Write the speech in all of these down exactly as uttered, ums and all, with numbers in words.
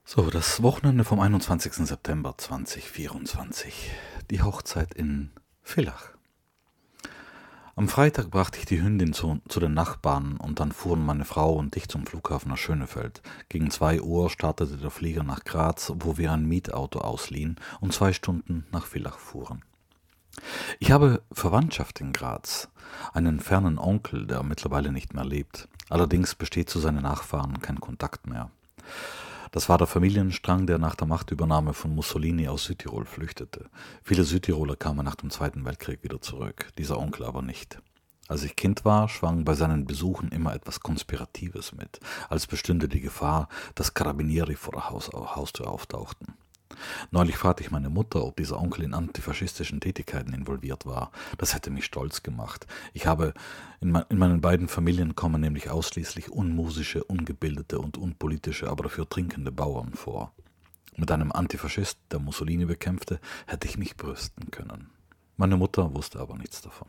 So, das Wochenende vom einundzwanzigsten September zweitausendvierundzwanzig. Die Hochzeit in Villach. Am Freitag brachte ich die Hündin zu, zu den Nachbarn und dann fuhren meine Frau und ich zum Flughafen nach Schönefeld. Gegen zwei Uhr startete der Flieger nach Graz, wo wir ein Mietauto ausliehen und zwei Stunden nach Villach fuhren. Ich habe Verwandtschaft in Graz, einen fernen Onkel, der mittlerweile nicht mehr lebt. Allerdings besteht zu seinen Nachfahren kein Kontakt mehr. Das war der Familienstrang, der nach der Machtübernahme von Mussolini aus Südtirol flüchtete. Viele Südtiroler kamen nach dem Zweiten Weltkrieg wieder zurück, dieser Onkel aber nicht. Als ich Kind war, schwang bei seinen Besuchen immer etwas Konspiratives mit, als bestünde die Gefahr, dass Carabinieri vor der Haus Haustür auftauchten. Neulich fragte ich meine Mutter, ob dieser Onkel in antifaschistischen Tätigkeiten involviert war. Das hätte mich stolz gemacht. Ich habe in, me in meinen beiden Familien kommen nämlich ausschließlich unmusische, ungebildete und unpolitische, aber dafür trinkende Bauern vor. Mit einem Antifaschist, der Mussolini bekämpfte, hätte ich mich brüsten können. Meine Mutter wusste aber nichts davon.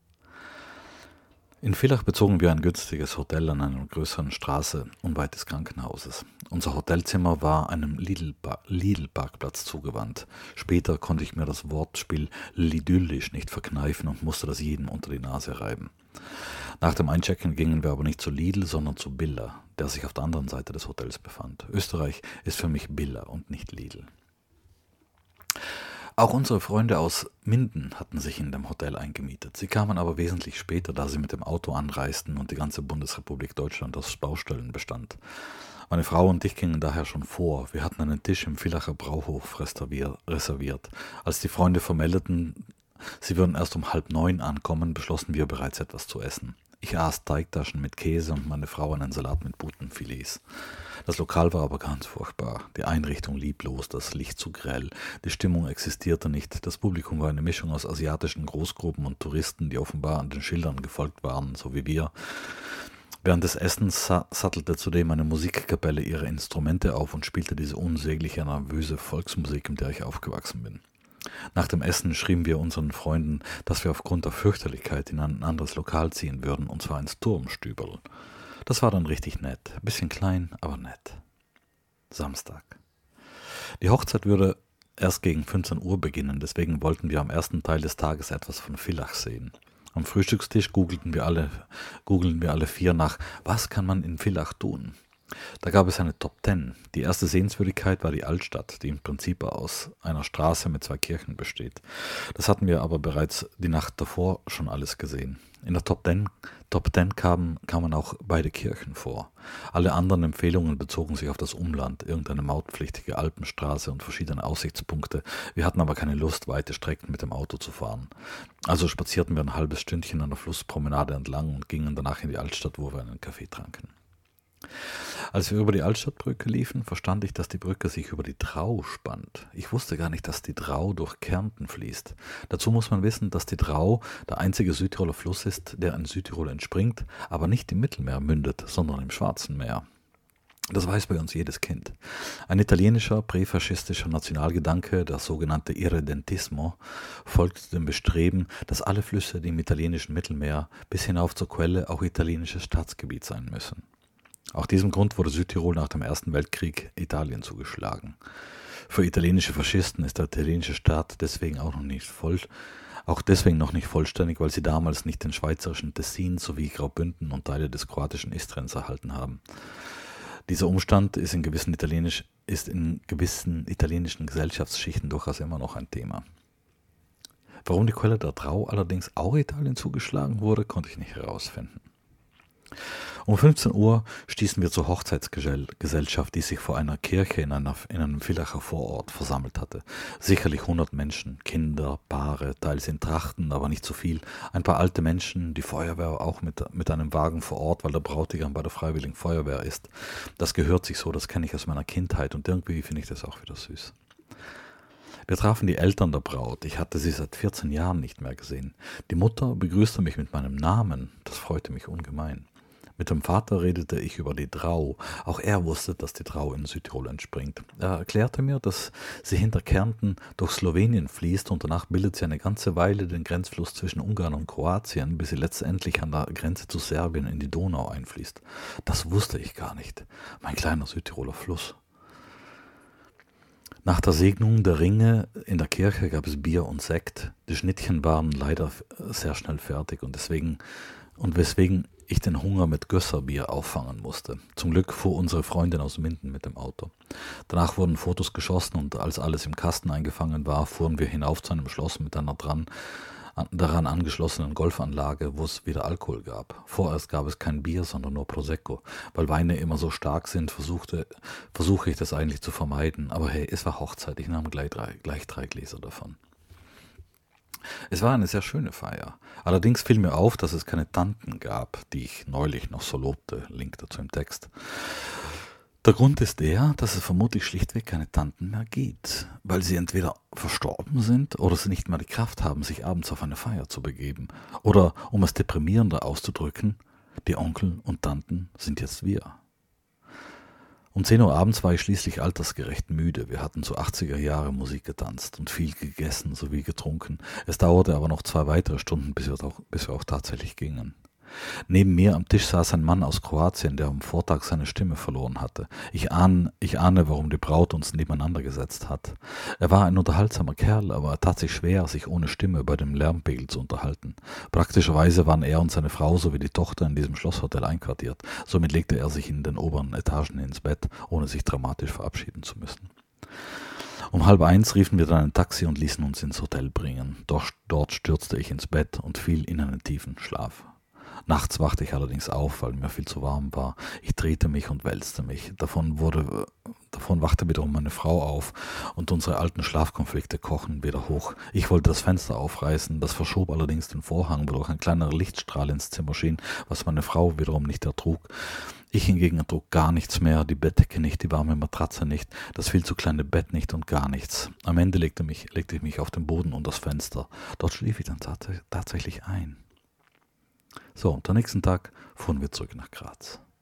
In Villach bezogen wir ein günstiges Hotel an einer größeren Straße unweit des Krankenhauses. Unser Hotelzimmer war einem Lidl-Parkplatz zugewandt. Später konnte ich mir das Wortspiel lidyllisch nicht verkneifen und musste das jedem unter die Nase reiben. Nach dem Einchecken gingen wir aber nicht zu Lidl, sondern zu Billa, der sich auf der anderen Seite des Hotels befand. Österreich ist für mich Billa und nicht Lidl. Auch unsere Freunde aus Minden hatten sich in dem Hotel eingemietet. Sie kamen aber wesentlich später, da sie mit dem Auto anreisten und die ganze Bundesrepublik Deutschland aus Baustellen bestand. Meine Frau und ich gingen daher schon vor. Wir hatten einen Tisch im Villacher Brauhof reserviert. Als die Freunde vermeldeten, sie würden erst um halb neun ankommen, beschlossen wir bereits etwas zu essen. Ich aß Teigtaschen mit Käse und meine Frau einen Salat mit Butenfilets. Das Lokal war aber ganz furchtbar. Die Einrichtung lieblos, das Licht zu grell, die Stimmung existierte nicht. Das Publikum war eine Mischung aus asiatischen Großgruppen und Touristen, die offenbar an den Schildern gefolgt waren, so wie wir. Während des Essens sattelte zudem eine Musikkapelle ihre Instrumente auf und spielte diese unsägliche, nervöse Volksmusik, mit der ich aufgewachsen bin. Nach dem Essen schrieben wir unseren Freunden, dass wir aufgrund der Fürchterlichkeit in ein anderes Lokal ziehen würden, und zwar ins Turmstüberl. Das war dann richtig nett. Ein bisschen klein, aber nett. Samstag. Die Hochzeit würde erst gegen fünfzehn Uhr beginnen, deswegen wollten wir am ersten Teil des Tages etwas von Villach sehen. Am Frühstückstisch googelten wir alle, googelten wir alle vier nach, was kann man in Villach tun? Da gab es eine Top Ten. Die erste Sehenswürdigkeit war die Altstadt, die im Prinzip aus einer Straße mit zwei Kirchen besteht. Das hatten wir aber bereits die Nacht davor schon alles gesehen. In der Top Ten, Top Ten kamen, kamen auch beide Kirchen vor. Alle anderen Empfehlungen bezogen sich auf das Umland, irgendeine mautpflichtige Alpenstraße und verschiedene Aussichtspunkte. Wir hatten aber keine Lust, weite Strecken mit dem Auto zu fahren. Also spazierten wir ein halbes Stündchen an der Flusspromenade entlang und gingen danach in die Altstadt, wo wir einen Kaffee tranken. Als wir über die Altstadtbrücke liefen, verstand ich, dass die Brücke sich über die Drau spannt. Ich wusste gar nicht, dass die Drau durch Kärnten fließt. Dazu muss man wissen, dass die Drau der einzige Südtiroler Fluss ist, der in Südtirol entspringt, aber nicht im Mittelmeer mündet, sondern im Schwarzen Meer. Das weiß bei uns jedes Kind. Ein italienischer, präfaschistischer Nationalgedanke, der sogenannte Irredentismo, folgte dem Bestreben, dass alle Flüsse, die im italienischen Mittelmeer bis hinauf zur Quelle auch italienisches Staatsgebiet sein müssen. Aus diesem Grund wurde Südtirol nach dem Ersten Weltkrieg Italien zugeschlagen. Für italienische Faschisten ist der italienische Staat deswegen auch noch nicht voll, auch deswegen noch nicht vollständig, weil sie damals nicht den schweizerischen Tessin sowie Graubünden und Teile des kroatischen Istriens erhalten haben. Dieser Umstand ist in gewissen, Italienisch, ist in gewissen italienischen Gesellschaftsschichten durchaus immer noch ein Thema. Warum die Quelle der Drau allerdings auch Italien zugeschlagen wurde, konnte ich nicht herausfinden. Um fünfzehn Uhr stießen wir zur Hochzeitsgesellschaft, die sich vor einer Kirche in, einer, in einem Villacher Vorort versammelt hatte. Sicherlich hundert Menschen, Kinder, Paare, teils in Trachten, aber nicht so viel. Ein paar alte Menschen, die Feuerwehr auch mit, mit einem Wagen vor Ort, weil der Bräutigam bei der Freiwilligen Feuerwehr ist. Das gehört sich so, das kenne ich aus meiner Kindheit und irgendwie finde ich das auch wieder süß. Wir trafen die Eltern der Braut. Ich hatte sie seit vierzehn Jahren nicht mehr gesehen. Die Mutter begrüßte mich mit meinem Namen. Das freute mich ungemein. Mit dem Vater redete ich über die Drau. Auch er wusste, dass die Drau in Südtirol entspringt. Er erklärte mir, dass sie hinter Kärnten durch Slowenien fließt und danach bildet sie eine ganze Weile den Grenzfluss zwischen Ungarn und Kroatien, bis sie letztendlich an der Grenze zu Serbien in die Donau einfließt. Das wusste ich gar nicht. Mein kleiner Südtiroler Fluss. Nach der Segnung der Ringe in der Kirche gab es Bier und Sekt. Die Schnittchen waren leider sehr schnell fertig und deswegen und weswegen ich den Hunger mit Gösserbier auffangen musste. Zum Glück fuhr unsere Freundin aus Minden mit dem Auto. Danach wurden Fotos geschossen und als alles im Kasten eingefangen war, fuhren wir hinauf zu einem Schloss mit einer dran, an, daran angeschlossenen Golfanlage, wo es wieder Alkohol gab. Vorerst gab es kein Bier, sondern nur Prosecco. Weil Weine immer so stark sind, versuchte, versuche ich das eigentlich zu vermeiden. Aber hey, es war Hochzeit, ich nahm gleich drei, gleich drei Gläser davon. Es war eine sehr schöne Feier. Allerdings fiel mir auf, dass es keine Tanten gab, die ich neulich noch so lobte. Link dazu im Text. Der Grund ist der, dass es vermutlich schlichtweg keine Tanten mehr gibt, weil sie entweder verstorben sind oder sie nicht mehr die Kraft haben, sich abends auf eine Feier zu begeben. Oder, um es deprimierender auszudrücken, die Onkel und Tanten sind jetzt wir. Um zehn Uhr abends war ich schließlich altersgerecht müde. Wir hatten zu achtziger Jahre Musik getanzt und viel gegessen sowie getrunken. Es dauerte aber noch zwei weitere Stunden, bis wir auch, bis wir auch tatsächlich gingen. Neben mir am Tisch saß ein Mann aus Kroatien, der am Vortag seine Stimme verloren hatte. Ich ahne, ich ahne, warum die Braut uns nebeneinander gesetzt hat. Er war ein unterhaltsamer Kerl, aber er tat sich schwer, sich ohne Stimme bei dem Lärmpegel zu unterhalten. Praktischerweise waren er und seine Frau sowie die Tochter in diesem Schlosshotel einquartiert. Somit legte er sich in den oberen Etagen ins Bett, ohne sich dramatisch verabschieden zu müssen. Um halb eins riefen wir dann ein Taxi und ließen uns ins Hotel bringen. Dort, dort stürzte ich ins Bett und fiel in einen tiefen Schlaf. Nachts wachte ich allerdings auf, weil mir viel zu warm war. Ich drehte mich und wälzte mich. Davon, wurde, davon wachte wiederum meine Frau auf und unsere alten Schlafkonflikte kochen wieder hoch. Ich wollte das Fenster aufreißen, das verschob allerdings den Vorhang, wodurch ein kleiner Lichtstrahl ins Zimmer schien, was meine Frau wiederum nicht ertrug. Ich hingegen ertrug gar nichts mehr, die Bettdecke nicht, die warme Matratze nicht, das viel zu kleine Bett nicht und gar nichts. Am Ende legte, mich, legte ich mich auf den Boden und das Fenster. Dort schlief ich dann tats- tatsächlich ein. So, und am nächsten Tag fuhren wir zurück nach Graz.